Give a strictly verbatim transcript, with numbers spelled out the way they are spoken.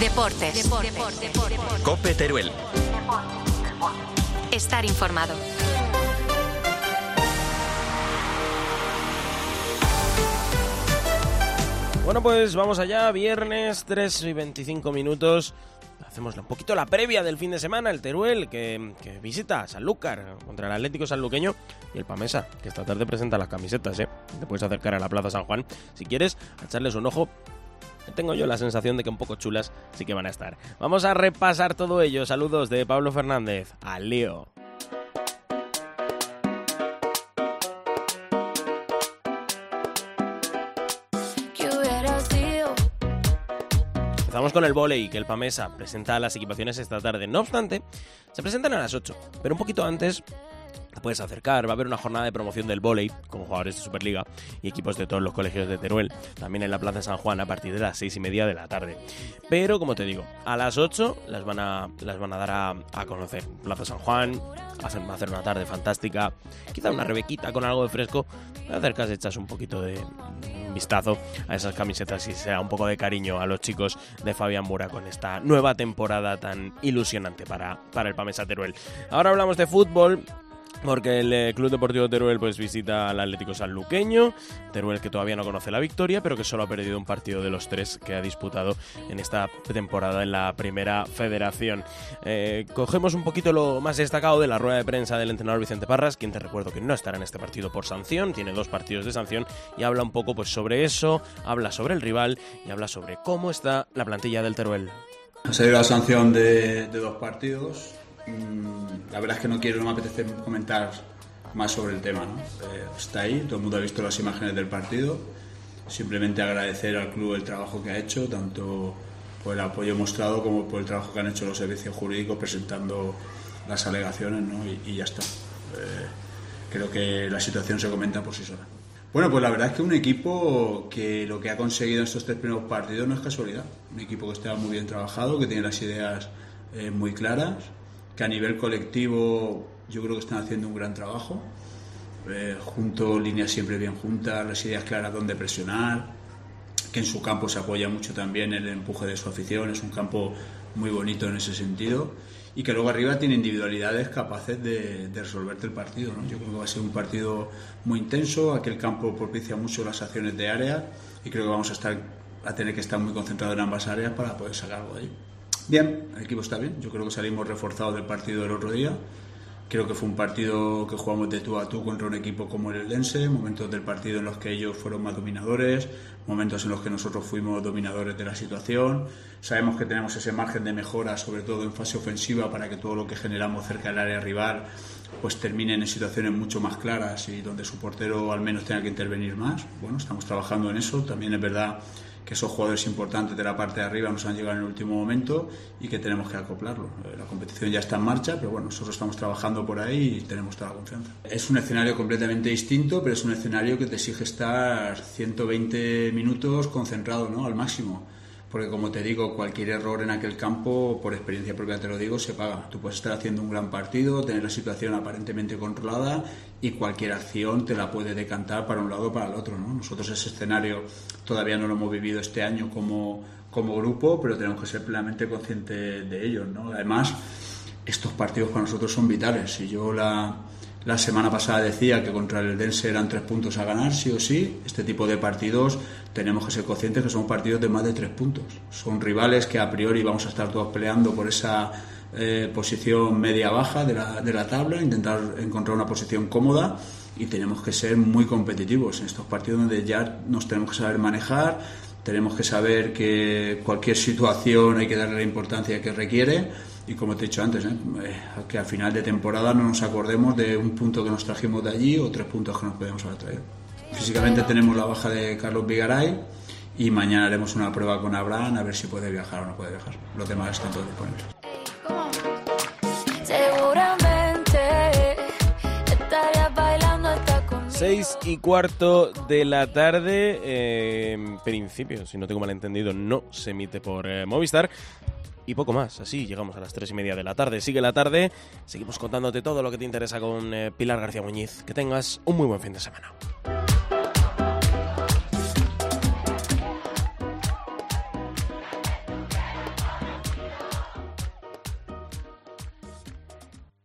Deportes. Deportes. Deportes. COPE Teruel. Estar informado. Bueno, pues vamos allá, viernes, tres y veinticinco minutos. Hacemos un poquito la previa del fin de semana, el Teruel, que, que visita Sanlúcar contra el Atlético Sanluqueño, y el Pamesa, que esta tarde presenta las camisetas, ¿eh? Te puedes acercar a la Plaza San Juan, si quieres, a echarles un ojo. Tengo yo la sensación de que un poco chulas sí que van a estar. Vamos a repasar todo ello. Saludos de Pablo Fernández. Al lío. Empezamos con el vóley, que el Pamesa presenta las equipaciones esta tarde. No obstante, se presentan a las ocho, pero un poquito antes te puedes acercar. Va a haber una jornada de promoción del vóley con jugadores de Superliga y equipos de todos los colegios de Teruel, también en la Plaza San Juan a partir de las seis y media de la tarde. Pero, como te digo, a las ocho las van a, las van a dar a, a conocer. Plaza San Juan, hacen, va a hacer una tarde fantástica, quizá una rebequita con algo de fresco. Te acercas, echas un poquito de un vistazo a esas camisetas y sea un poco de cariño a los chicos de Fabián Mura con esta nueva temporada tan ilusionante para, para el Pamesa Teruel. Ahora hablamos de fútbol, porque el eh, Club Deportivo Teruel pues visita al Atlético Sanluqueño. Teruel, que todavía no conoce la victoria, pero que solo ha perdido un partido de los tres que ha disputado en esta temporada en la Primera Federación. Eh, cogemos un poquito lo más destacado de la rueda de prensa del entrenador Vicente Parras, quien te recuerdo que no estará en este partido por sanción, tiene dos partidos de sanción, y habla un poco pues sobre eso, habla sobre el rival y habla sobre cómo está la plantilla del Teruel. Ha salido la sanción de, de dos partidos. La verdad es que no quiero, no me apetece comentar más sobre el tema, ¿no? Eh, está ahí, todo el mundo ha visto las imágenes del partido. Simplemente agradecer al club el trabajo que ha hecho, tanto por el apoyo mostrado como por el trabajo que han hecho los servicios jurídicos presentando las alegaciones, ¿no? y, y ya está. Eh, creo que la situación se comenta por sí sola. Bueno, pues la verdad es que un equipo que lo que ha conseguido en estos tres primeros partidos no es casualidad. Un equipo que está muy bien trabajado, que tiene las ideas eh, muy claras, que a nivel colectivo yo creo que están haciendo un gran trabajo, eh, junto, líneas siempre bien juntas, las ideas claras donde presionar, que en su campo se apoya mucho también el empuje de su afición, es un campo muy bonito en ese sentido, y que luego arriba tiene individualidades capaces de, de resolverte el partido, ¿no? Yo creo que va a ser un partido muy intenso, aquel campo propicia mucho las acciones de área, y creo que vamos a, estar, a tener que estar muy concentrados en ambas áreas para poder sacar algo de ahí. Bien, el equipo está bien, yo creo que salimos reforzados del partido del otro día. Creo que fue un partido que jugamos de tú a tú contra un equipo como el Eldense, momentos del partido en los que ellos fueron más dominadores, momentos en los que nosotros fuimos dominadores de la situación. Sabemos que tenemos ese margen de mejora, sobre todo en fase ofensiva, para que todo lo que generamos cerca del área rival pues terminen en situaciones mucho más claras y donde su portero al menos tenga que intervenir más. Bueno, estamos trabajando en eso. También es verdad que esos jugadores importantes de la parte de arriba nos han llegado en el último momento y que tenemos que acoplarlo. La competición ya está en marcha, pero bueno, nosotros estamos trabajando por ahí y tenemos toda la confianza. Es un escenario completamente distinto, pero es un escenario que te exige estar ciento veinte minutos concentrado, ¿no? Al máximo. Porque, como te digo, cualquier error en aquel campo, por experiencia propia te lo digo, se paga. Tú puedes estar haciendo un gran partido, tener la situación aparentemente controlada y cualquier acción te la puede decantar para un lado o para el otro, ¿no? Nosotros ese escenario todavía no lo hemos vivido este año como, como grupo, pero tenemos que ser plenamente conscientes de ello, ¿no? Además, estos partidos para nosotros son vitales. Si yo la... La semana pasada decía que contra el Eldense eran tres puntos a ganar, sí o sí. Este tipo de partidos tenemos que ser conscientes que son partidos de más de tres puntos. Son rivales que a priori vamos a estar todos peleando por esa eh, posición media-baja de la, de la tabla, intentar encontrar una posición cómoda, y tenemos que ser muy competitivos en estos partidos donde ya nos tenemos que saber manejar, tenemos que saber que cualquier situación hay que darle la importancia que requiere. Y como te he dicho antes, ¿eh? Eh, que a final de temporada no nos acordemos de un punto que nos trajimos de allí o tres puntos que nos podemos haber traído. Físicamente tenemos la baja de Carlos Vigaray y mañana haremos una prueba con Abraham a ver si puede viajar o no puede viajar. Los demás están todos disponibles. Seis y cuarto de la tarde, eh, en principio, si no tengo malentendido, no se emite por eh, Movistar. Y poco más, así llegamos a las tres y media de la tarde. Sigue la tarde, seguimos contándote todo lo que te interesa con eh, Pilar García Muñiz. Que tengas un muy buen fin de semana.